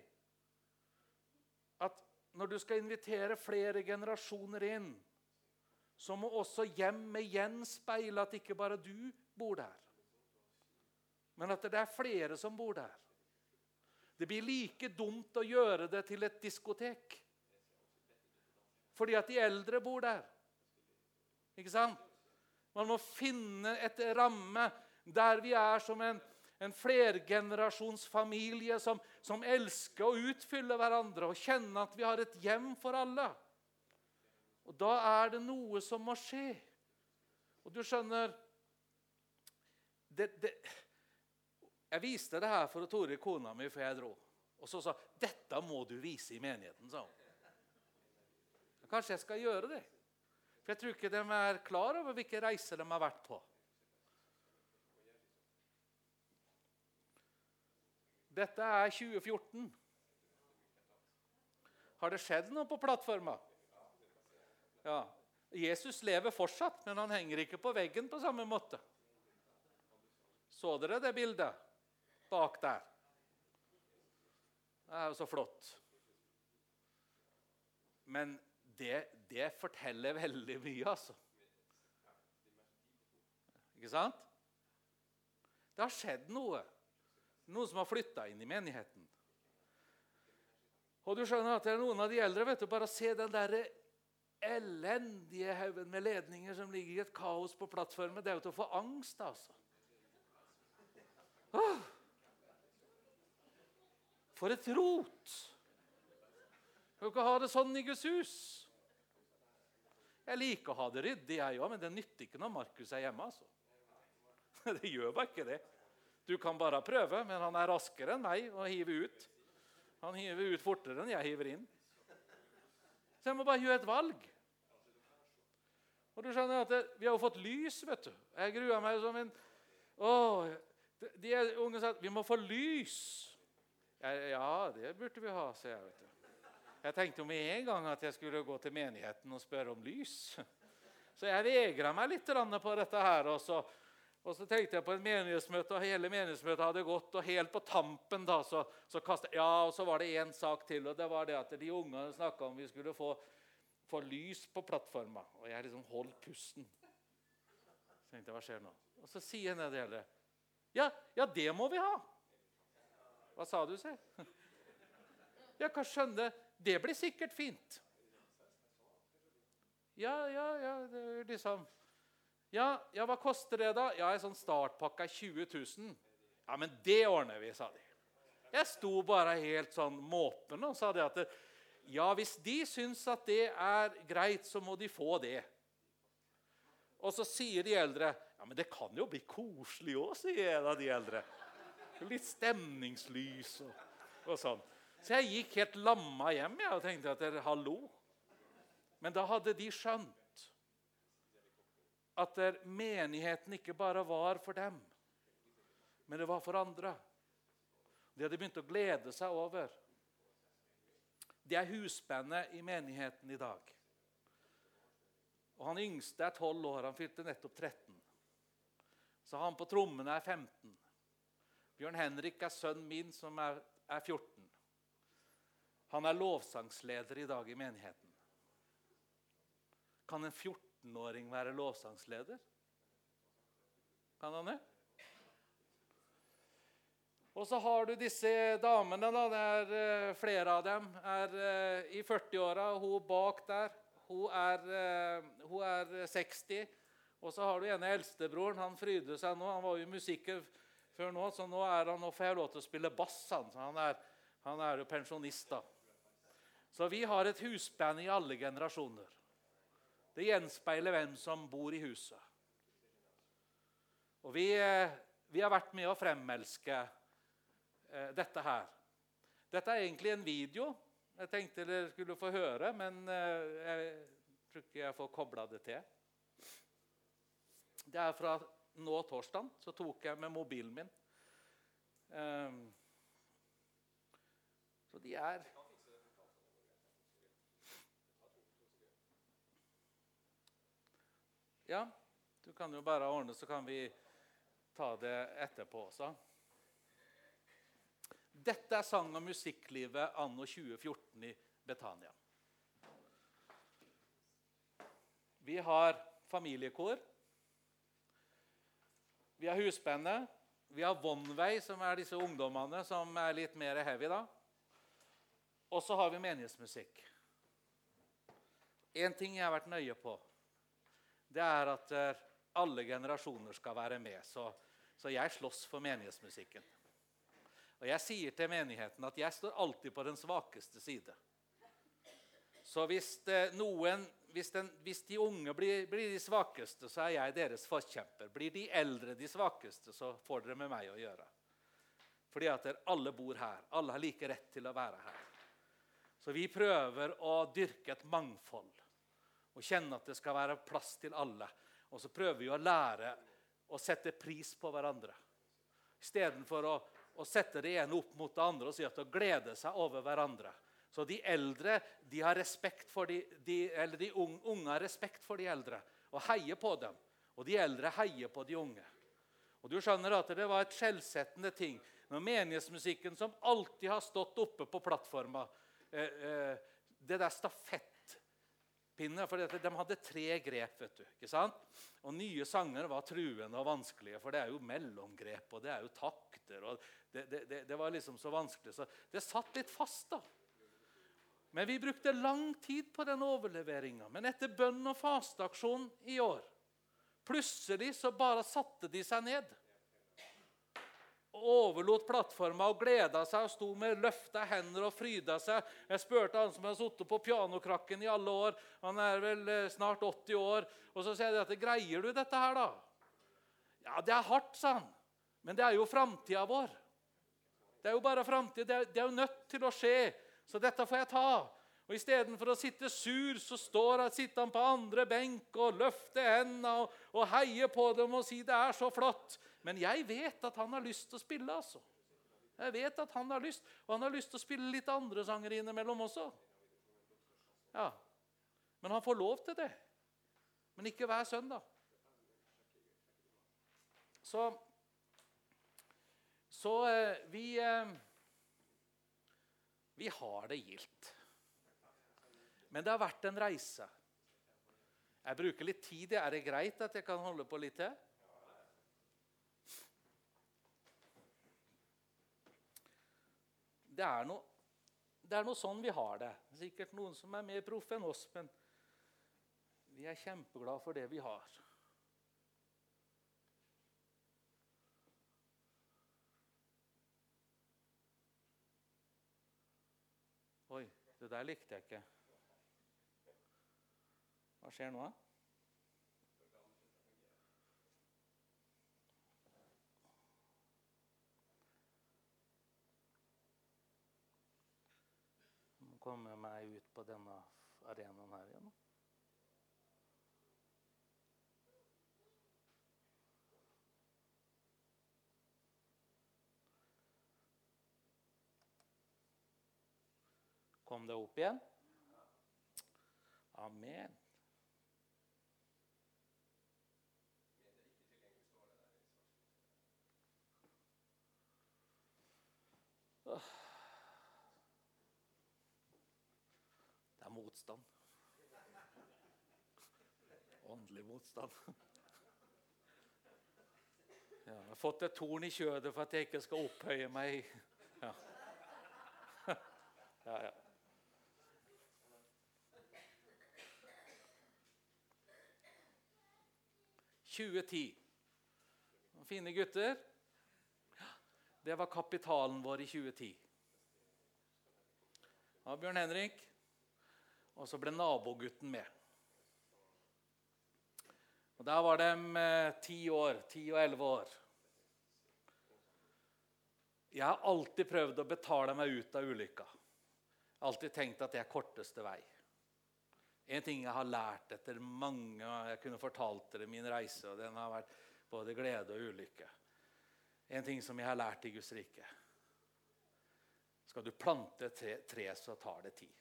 at når du skal invitere flere generasjoner inn, så må også hjemmet igjen speile at ikke bare du bor der, men at det er flere som bor der. Det blir like dumt å gjøre det til et diskotek, fordi at de eldre bor der. Ikke sant? Man må finne et ramme der vi er som en flergenerasjonsfamilie som elsker å utfylle hverandre og kjenne at vi har et hjem for alle. Og da er det noe som må skje. Og du skjønner, jeg viste det her for Tore, kona mi, før jeg dro. Og så sa, dette må du vise i menigheten, sa hun. Kanskje jeg skal gjøre det. For jeg tror ikke de er klar over hvilke reiser de har vært på. Dette er 2014. Har det skjedd noe på plattforma? Ja. Jesus lever fortsatt, men han henger ikke på veggen på samme måte. Så dere det bildet bak der? Det er jo så flott. Men det forteller veldig mye, altså. Ikke sant? Det har skjedd noe. Noen som har flyttet inn i menigheten. Og du skjønner at det er noen av de eldre, vet du, bare se den der elendige haugen med ledninger som ligger i et kaos på plattformen. Det er jo til å få angst, altså. Åh! For et rot! Du kan ikke ha det sånn i Guds hus. Jeg liker å ha det ryddig, jeg også, men det nytter ikke når Markus er hjemme, altså. Det gjør bare ikke det. Du kan bare prøve, men han er raskere enn meg å hive ut. Han hiver ut fortere enn jeg hiver inn. Så jeg må bare gjøre et valg. Og du skjønner at vi har jo fått lys, vet du. Jeg gruer meg som en... de unge sa, vi må få lys. Ja, det burde vi ha, sier jeg, vet du. Jeg tenkte jo med en gang at jeg skulle gå til menigheten og spørre om lys. Så jeg vegret meg litt på dette her, og så tenkte jeg på en menighetsmøte, og hele menighetsmøtet hadde gått, og helt på tampen da, så kastet jeg, og så var det en sak til, og det var det at de unge snakket om vi skulle få lys på plattforma, og jeg liksom holdt pusten. Så tenkte jeg, hva skjer nå? Og så sier en av de eldre, ja, det må vi ha. Hva sa du, se? Jeg kan skjønne, det blir sikkert fint. Ja, det er liksom... Ja, hva koster det da? Ja, en sånn startpakke er 20 000. Ja, men det ordner vi, sa de. Jeg sto bare helt sånn måpen og sa det at ja, hvis de syns at det er greit, så må de få det. Og så sier de eldre, ja, men det kan jo bli koselig også, sier en av de eldre. Litt stemningslys og sånn. Så jeg gikk helt lamma hjem og tenkte at hallo. Men da hadde de skjønt at menigheten ikke bare var for dem, men det var for andre. De hadde begynt å glede seg over. Det er husbandet i menigheten i dag. Og han yngste er 12 år, han fylte nettopp 13. Så han på trommene er 15. Bjørn Henrik er sønnen min som er 14. Han er lovsangsleder i dag i menigheten. Kan en 14-åring være lovsangsleder? Kan han det? Og så har du disse damene, da, det er flere av dem, er i 40-åra, hun bak der, hun er 60, og så har du ene eldstebroren, han fryder seg nå, han var jo i musikken før nå, så nå får jeg lov til å spille bass, så han er jo pensjonist da. Så vi har et husband i alle generasjoner. Det gjenspeiler hvem som bor i huset. Og vi har vært med å fremelske dette her. Dette er egentlig en video. Jeg tenkte dere skulle få høre, men jeg tror ikke jeg får koblet det til. Det er fra nå torsdag, så tok jeg med mobilen min. Så de er... Ja, du kan jo bare ordne, så kan vi ta det etterpå også. Dette er sang- og musikklivet anno 2014 i Betania. Vi har familiekor. Vi har husbandet. Vi har Vonvei, som er disse ungdommene som er litt mer heavy da. Og så har vi menighetsmusikk. En ting jeg har vært nøye på, det er at alle generasjoner skal være med. Så jeg slåss for menighetsmusikken. Og jeg sier til menigheten at jeg står alltid på den svakeste side. Så hvis de unge blir de svakeste, så er jeg deres forkjemper. Blir de eldre de svakeste, så får dere med meg å gjøre. Fordi at alle bor her. Alle har like rett til å være her. Så vi prøver å dyrke et mangfold. Og kjenne at det skal være plass til alle. Og så prøver vi å lære å sette pris på hverandre. I stedet for å sette det ene opp mot det andre og si at å glede seg over hverandre. Så de eldre, de har respekt for eller de unge har respekt for de eldre og heier på dem. Og de eldre heier på de unge. Og du skjønner at det var et skjellsettende ting. Når menighetsmusikken som alltid har stått oppe på plattforma, det der stafettpinne, for de hadde 3 grep, vet du, ikke sant? Og nye sanger var truende og vanskelige, for det er jo mellomgrep, og det er jo takter, og det var liksom så vanskelig, så det satt litt fast da. Men vi brukte lang tid på den overleveringen, men etter bønn- og fasteaksjon i år, plutselig så bare satte de seg ned, og overlot plattforma og gledet seg og sto med løftet hender og frydet seg. Jeg spurte han som har suttet på pianokrakken i alle år, han er vel snart 80 år, og så sier de at greier du dette her da? Ja, det er hardt, sa han, men det er jo fremtiden vår. Det er jo bare fremtiden, det er jo nødt til å skje, så dette får jeg ta. Og i stedet for å sitte sur, så sitter han på andre benk og løfter hendene og heier på dem og sier det er så flott. Men jeg vet at han har lyst til å spille, altså. Jeg vet at han har lyst, og han har lyst til å spille litt andre sanger innimellom også. Ja, men han får lov til det. Men ikke hver søndag. Så vi har det gildt. Men det har vært en reise. Jeg bruker litt tid. Er det greit at jeg kan holde på litt til? Det er noe sånn vi har det. Sikkert noen som er mer proff enn oss, men vi er kjempeglade for det vi har. Oi, det der likte jeg ikke. Hva skjer nå? Nå kommer jeg meg ut på denne arenaen her igjen. Kom det opp igjen? Amen. Det er motstand. Åndelig motstand. Ja, jeg har fått et torn i kjødet for at jeg ikke skal opphøye meg. Ja. Ja. 2010. Fine gutter. det var kapitalen vår i 2010. Det var Bjørn Henrik, og så ble nabogutten med. Og der var de 10 og 11 år. Jeg har alltid prøvd å betale meg ut av ulykka. Jeg har alltid tenkt at det er korteste vei. En ting jeg har lært etter mange, jeg kunne fortalt dere min reise, og den har vært både glede og ulykke. En ting som jeg har lært i Guds rike. Skal du plante tre, så tar det tid.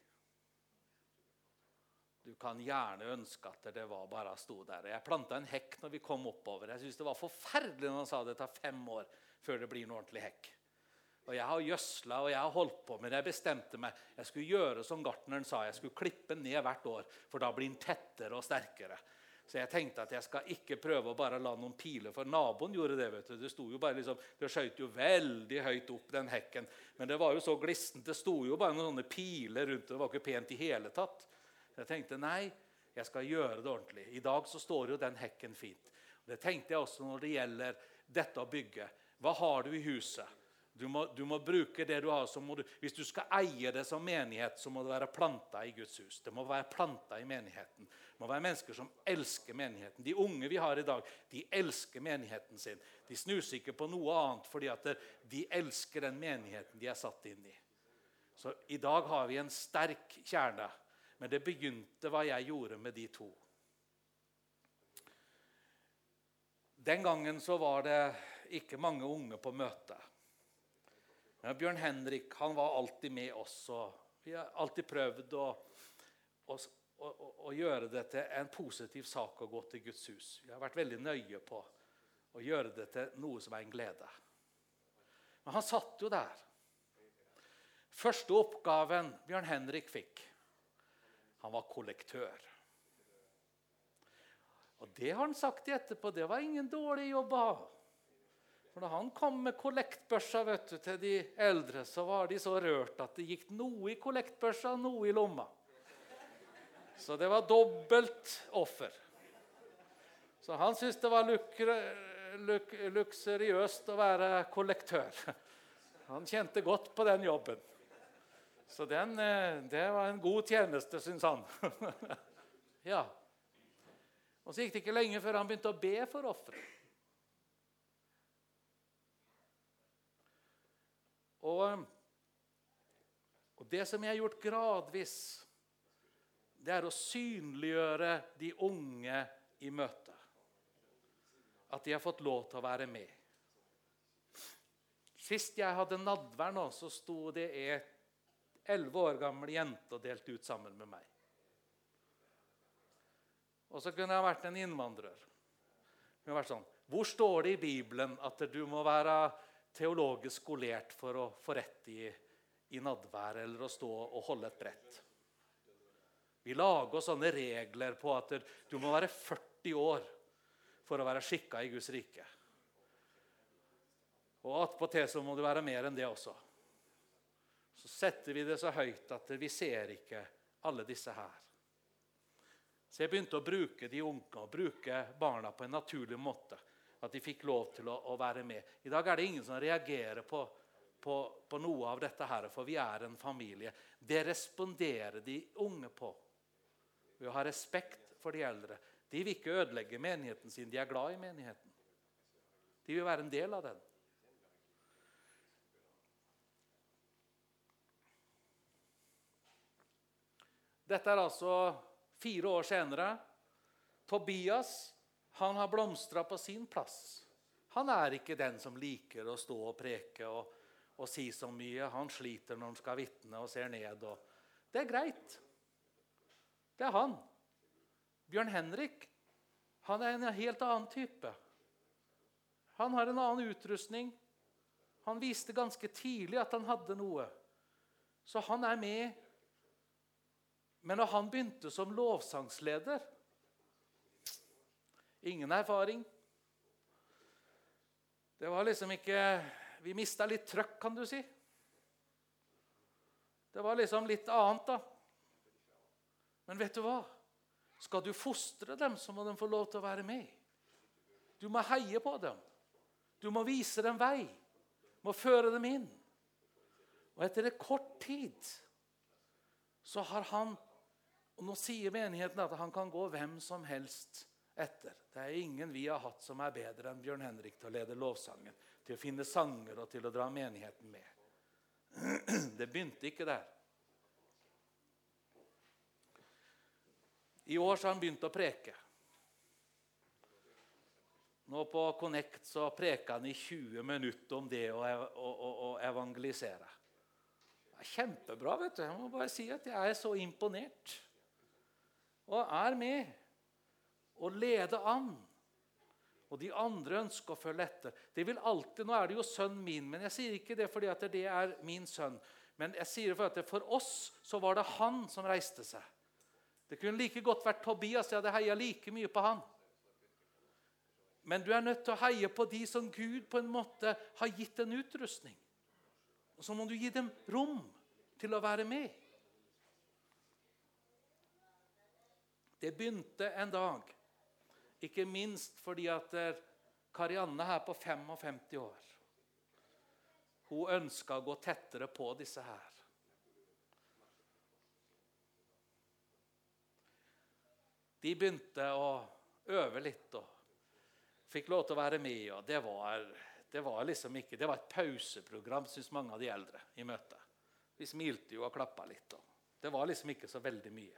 Du kan gjerne ønske at det var bare stod der. Jeg plantet en hekk når vi kom oppover. Jeg synes det var forferdelig når han sa det tar 5 år før det blir en ordentlig hekk. Og jeg har gjøslet, og jeg har holdt på, men jeg bestemte meg. Jeg skulle gjøre som gartneren sa. Jeg skulle klippe ned hvert år, for da blir den tettere og sterkere. Så jeg tenkte at jeg skal ikke prøve å bare la noen piler, for naboen gjorde det, vet du. Det stod jo bare liksom, det skjøt jo veldig høyt opp den hekken, men det var jo så glissent. Det stod jo bare noen sånne piler rundt, det var ikke pent i hele tatt. Jeg tenkte, nei, jeg skal gjøre det ordentlig. I dag så står jo den hekken fint. Det tenkte jeg også når det gjelder dette å bygge. Hva har du i huset? Du må bruke det du har. Hvis du skal eie det som menighet, så må det være plantet i Guds hus. Det må være plantet i menigheten. Det må være mennesker som elsker menigheten. De unge vi har i dag, de elsker menigheten sin. De snuser ikke på noe annet, fordi at de elsker den menigheten de er satt inn i. Så i dag har vi en sterk kjerne. Men det begynte hva jeg gjorde med de 2. Den gangen så var det ikke mange unge på møte. Men Bjørn Henrik, han var alltid med oss, og vi har alltid prøvd å gjøre det til en positiv sak å gå til Guds hus. Vi har vært veldig nøye på å gjøre det til noe som er en glede. Men han satt jo der. Første oppgaven Bjørn Henrik fikk, han var kollektør. Og det har han sagt etterpå, det var ingen dårlig jobb å ha. For da han kom med kollektbørsa, vet du, til de eldre, så var de så rørt at det gikk noe i kollektbørsa, noe i lomma. Så det var dobbelt offer. Så han syntes det var luksuriøst å være kollektør. Han kjente godt på den jobben. Så det var en god tjeneste, synes han. Ja. Og så gikk det ikke lenge før han begynte å be for offeret. Og det som jeg har gjort gradvis, det er å synliggjøre de unge i møte. At de har fått lov til å være med. Sist jeg hadde nadvær nå, så sto det 11 år gammel jente og delte ut sammen med meg. Og så kunne jeg vært en innvandrer. Det kunne vært sånn, hvor står det i Bibelen at du må være teologisk skolert for å få rett i nadvær eller å stå og holde et brett? Vi lager sånne regler på at du må være 40 år for å være skikket i Guds rike. Og attpåtil så må du være mer enn det også. Så setter vi det så høyt at vi ser ikke alle disse her. Så jeg begynte å bruke de unge og bruke barna på en naturlig måte. At de fikk lov til å være med. I dag er det ingen som reagerer på noe av dette her, for vi er en familie. Det responderer de unge på. Vi har respekt for de eldre. De vil ikke ødelegge menigheten sin, de er glad i menigheten. De vil være en del av den. Dette er altså 4 år senere. Tobias, han har blomstret på sin plass. Han er ikke den som liker å stå og preke og si så mye. Han sliter når han skal vitne og ser ned. Det er greit. Det er han. Bjørn Henrik, han er en helt annen type. Han har en annen utrustning. Han viste ganske tidlig at han hadde noe. Så han er med. Men når han begynte som lovsangsleder, ingen erfaring. Det var liksom ikke, vi mistet litt trøkk, kan du si. Det var liksom litt annet da. Men vet du hva? Skal du fostre dem, så må de få lov til å være med. Du må heie på dem. Du må vise dem vei. må føre dem inn. Og etter en kort tid så har han, og nå sier menigheten at han kan gå hvem som helst etter. Det er ingen vi har hatt som er bedre enn Bjørn Henrik til å lede lovsangen, til å finne sanger og til å dra menigheten med. Det begynte ikke der. I år så har han begynt å preke. Nå på Connect så preker han i 20 minutter om det å evangelisere. Det er kjempebra, vet du. Jeg må bare si at jeg er så imponert. Og er med og leder an. Og de andre ønsker å følge etter. Det vil alltid, nå er det jo sønnen min, men jeg sier ikke det fordi at det er min sønn. Men jeg sier det for at for oss så var det han som reiste seg. Det kunne like godt vært Tobias, jeg hadde heiet like mye på han. Men du er nødt til å heie på de som Gud på en måte har gitt en utrustning. Og så må du gi dem rom til å være med. Det begynte en dag, ikke minst fordi at Karianne her på 55 år, hun ønsket å gå tettere på disse her. De begynte å øve litt og fikk lov til å være med, og det var liksom ikke, det var et pauseprogram, synes mange av de eldre i møtet. Vi smilte jo og klappet litt, og det var liksom ikke så veldig mye.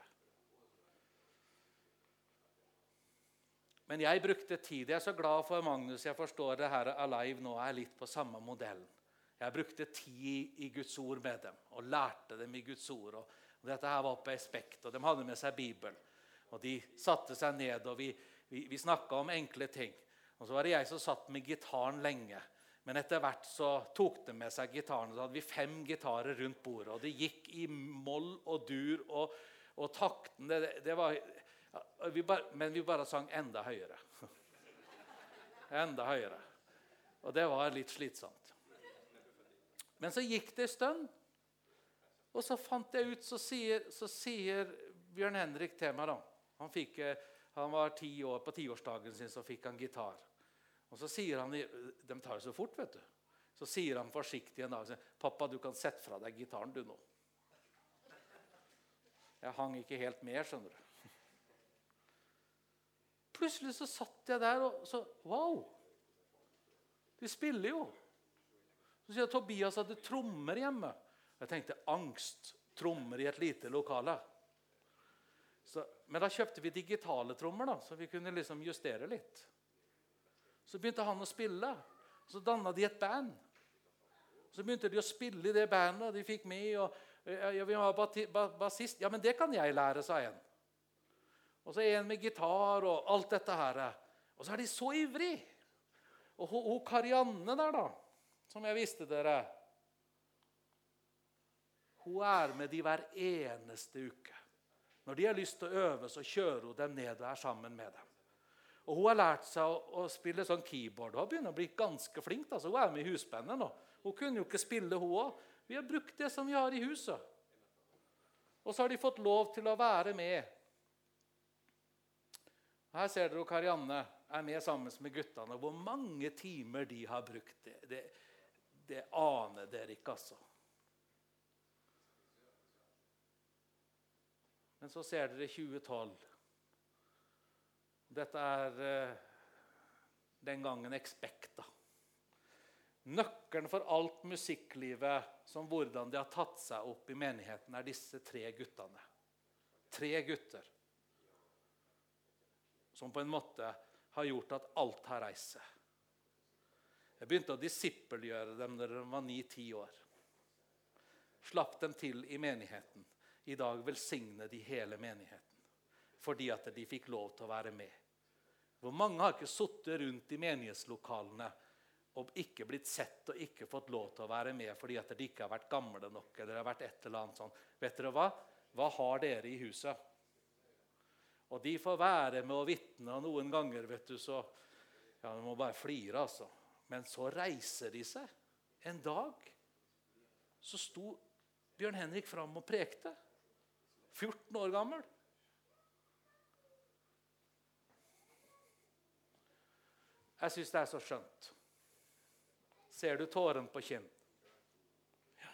Men jeg brukte tid, jeg er så glad for Magnus, jeg forstår det her Alive nå er litt på samme modellen. Jeg brukte tid i Guds ord med dem, og lærte dem i Guds ord, og dette her var på Espekt, og de hadde med seg Bibelen. Og de satte seg ned, og vi snakket om enkle ting. Og så var det jeg som satt med gitaren lenge. Men etter hvert så tok de med seg gitaren. Så hadde vi 5 gitarer rundt bordet, og det gikk i moll og dur, og takten, det var... Men vi bare sang enda høyere. Enda høyere. Og det var litt slitsomt. Men så gikk det en stund, og så fant jeg ut, så sier Bjørn Henrik til meg da, han var 10 år, på 10-årsdagen sin så fikk han gitar. Og så sier han, de tar det så fort, vet du. Så sier han forsiktig en dag, pappa, du kan sette fra deg gitaren du nå. Jeg hang ikke helt med, skjønner du. Plutselig så satt jeg der, og så, wow, de spiller jo. Så sier jeg, Tobias hadde trommer hjemme. Jeg tenkte, angst, trommer i et lite lokale. Men da kjøpte vi digitale trommer da, så vi kunne liksom justere litt. Så begynte han å spille, så dannet de et band. Så begynte de å spille i det bandet, de fikk med, og vi var bassist. Ja, men det kan jeg lære, sa en. Og så en med gitar og alt dette her. Og så er de så ivrig. Og hun Karianne der da, som jeg visste dere, hun er med de hver eneste uke. Når de har lyst til å øve, så kjører hun dem ned og er sammen med dem. Og hun har lært seg å spille sånn keyboard. Hun begynner å bli ganske flink. Altså. Hun er med i husbandet nå. Hun kunne jo ikke spille hun også. Vi har brukt det som vi har i huset. Og så har de fått lov til å være med. Her ser dere Karianne er med sammen med guttene. Hvor mange timer de har brukt det. Det aner dere ikke, altså. Men så ser dere 2012. Dette er den gangen Expecta. Nøkkelen for alt musikklivet, som hvordan det har tatt seg opp i menigheten, er disse 3 guttene. 3 gutter. Som på en måte har gjort at alt har reist seg. Jeg begynte å disippelgjøre dem når de var 9-10 år. Slapp dem til i menigheten. I dag velsigne de hele menigheten, fordi at de fikk lov til å være med. Hvor mange har ikke suttet rundt i menighetslokalene og ikke blitt sett og ikke fått lov til å være med, fordi at de ikke har vært gamle nok, eller har vært et eller annet sånt. Vet dere hva? Hva har dere i huset? Og de får være med og vitne, og noen ganger, vet du, så, ja, de må bare flire, altså. Men så reiser de seg. En dag, så sto Bjørn Henrik fram og prekte. 14 år gammel. Jeg synes det er så skjønt. Ser du tåren på kinn? Ja.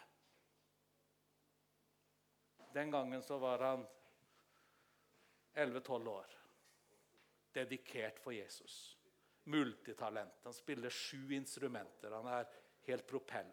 Den gangen så var han 11-12 år. Dedikert for Jesus. Multitalent. Han spiller 7 instrumenter. Han er helt propell.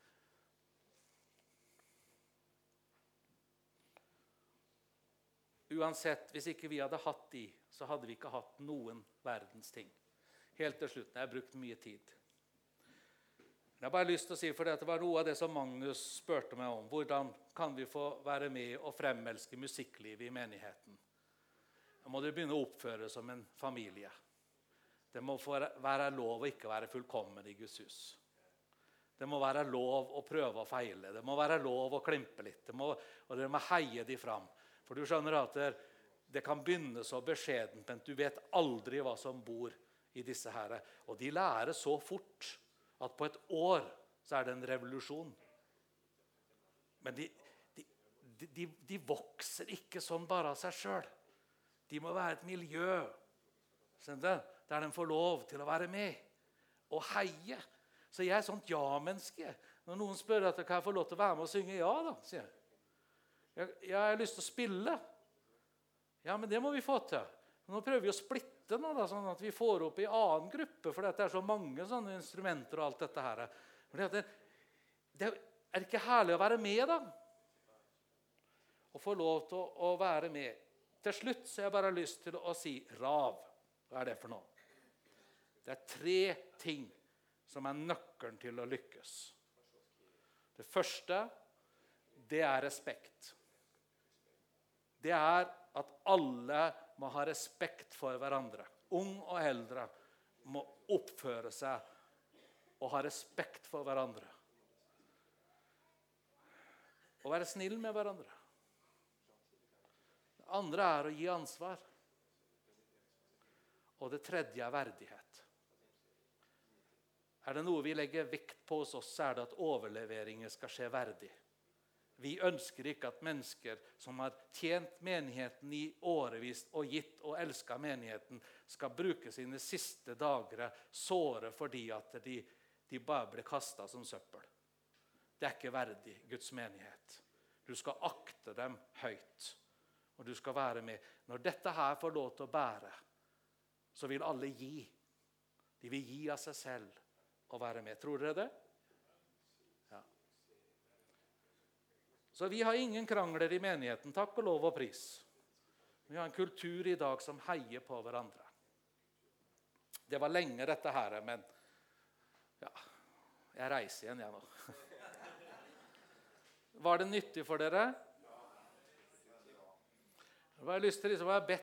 Uansett, hvis ikke vi hadde hatt de, så hadde vi ikke hatt noen verdens ting. Helt til slutt, jeg har brukt mye tid. Jeg har bare lyst til å si, for det var noe av det som Magnus spurte meg om. Hvordan kan vi få være med og fremelske musikklivet i menigheten? Da må du begynne å oppføre som en familie. Det må være lov å ikke være fullkommen i Guds hus. Det må være lov å prøve og feile. Det må være lov å klimpe litt. Og dere må heie de fram. For du skjønner at det kan begynne så beskjedent, men du vet aldri hva som bor i disse her. Og de lærer så fort at på et år så er det en revolusjon. Men de vokser ikke sånn bare av seg selv. De må være et miljø der de får lov til å være med og heie. Så jeg er sånt ja-menneske. Når noen spør at kan jeg få lov til å være med og synge, ja da, sier jeg. Jeg har lyst til å spille. Ja, men det må vi få til. Nå prøver vi å splitte nå, da, sånn at vi får opp i annen gruppe, for det er så mange sånne instrumenter og alt dette her. Det er ikke herlig å være med, da. Og få lov til å være med. Til slutt så har jeg bare lyst til å si rav. Hva er det for noe? Det er 3 ting som er nøkkelen til å lykkes. Det første, det er respekt. Det er at alle må ha respekt for hverandre. Ung og eldre må oppføre seg og ha respekt for hverandre. Og være snill med hverandre. Det andre er å gi ansvar. Og det tredje er verdighet. Er det noe vi legger vekt på hos oss, så er det at overleveringer skal skje verdig. Vi ønsker ikke at mennesker som har tjent menigheten i årevis og gitt og elsket menigheten, skal bruke sine siste dager såre fordi at de bare ble kastet som søppel. Det er ikke verdig Guds menighet. Du skal akte dem høyt, og du skal være med. Når dette her får lov til å bære, så vil alle gi. De vil gi av seg selv og være med. Tror dere det? Så vi har ingen krangler i menigheten, takk og lov og pris. Vi har en kultur i dag som heier på hverandre. Det var lenge dette her, men ja, jeg reiser igjen nå. Var det nyttig for dere? Jeg har lyst til å bedt